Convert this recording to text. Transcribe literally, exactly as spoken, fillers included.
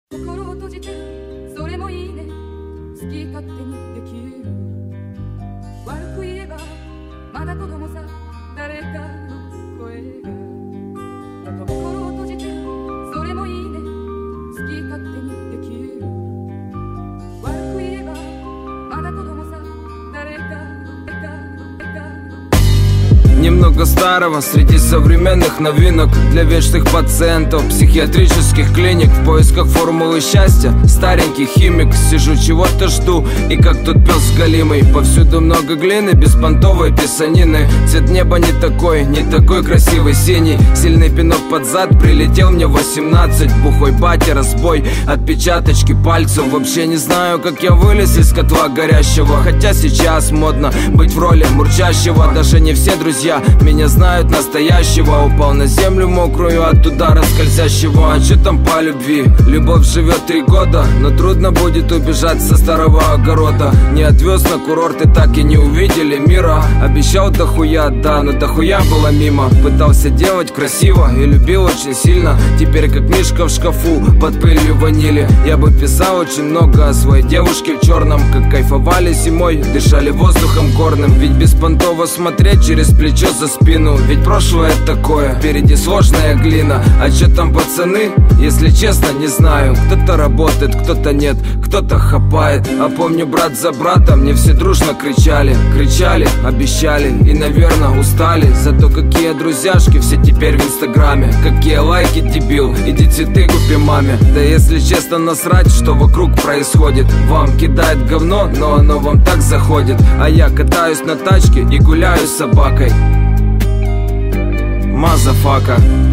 心を閉じてそれもいいね好き勝手にできる悪く言えばまだ子供さ誰かの声が心を閉じてそれもいいね好き勝手にできる悪く言えばまだ子供さ誰かの誰かの誰かの Немного старого среди современных новинок для вечных пациентов психиатрических клиник в поисках формулы счастья. Старенький химик, сижу чего-то жду. И как тот пес галимый, повсюду много глины, беспонтовой писанины. Цвет неба не такой, не такой красивый синий. Сильный пинок под зад, прилетел мне восемнадцать. Бухой батя, разбой, отпечаточки пальцев. Вообще не знаю, как я вылез из котла горящего. Хотя сейчас модно быть в роли мурчащего. Даже не все друзья меня знают настоящего. Упал на землю мокрую от удара скользящего. А че там по любви? Любовь живет три года, но трудно будет убежать со старого огорода. Не отвез на курорт и так и не увидели мира. Обещал дохуя, да, но дохуя было мимо. Пытался делать красиво и любил очень сильно. Теперь как мишка в шкафу под пылью ванили. Я бы писал очень много о своей девушке в черном. Как кайфовали зимой, дышали воздухом горным. Ведь беспонтово смотреть через плечо за спину. Ведь прошлое такое, впереди сложная глина. А че там пацаны? Если честно, не знаю. Кто-то работает, кто-то нет, кто-то хапает. А помню, брат за брата мне все дружно кричали. Кричали, обещали и, наверное, устали. Зато какие друзьяшки все теперь в инстаграме. Какие лайки, дебил, иди цветы купи маме. Да если честно, насрать, что вокруг происходит. Вам кидает говно, но оно вам так заходит. А я катаюсь на тачке и гуляю с собакой. Мазафака.